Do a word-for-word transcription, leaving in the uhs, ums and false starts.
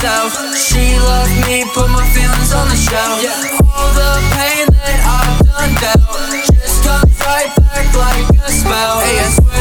myself. She loved me, put my feelings on the shelf. All the pain that I've done dealt just comes right back like a spell. Hey, I swear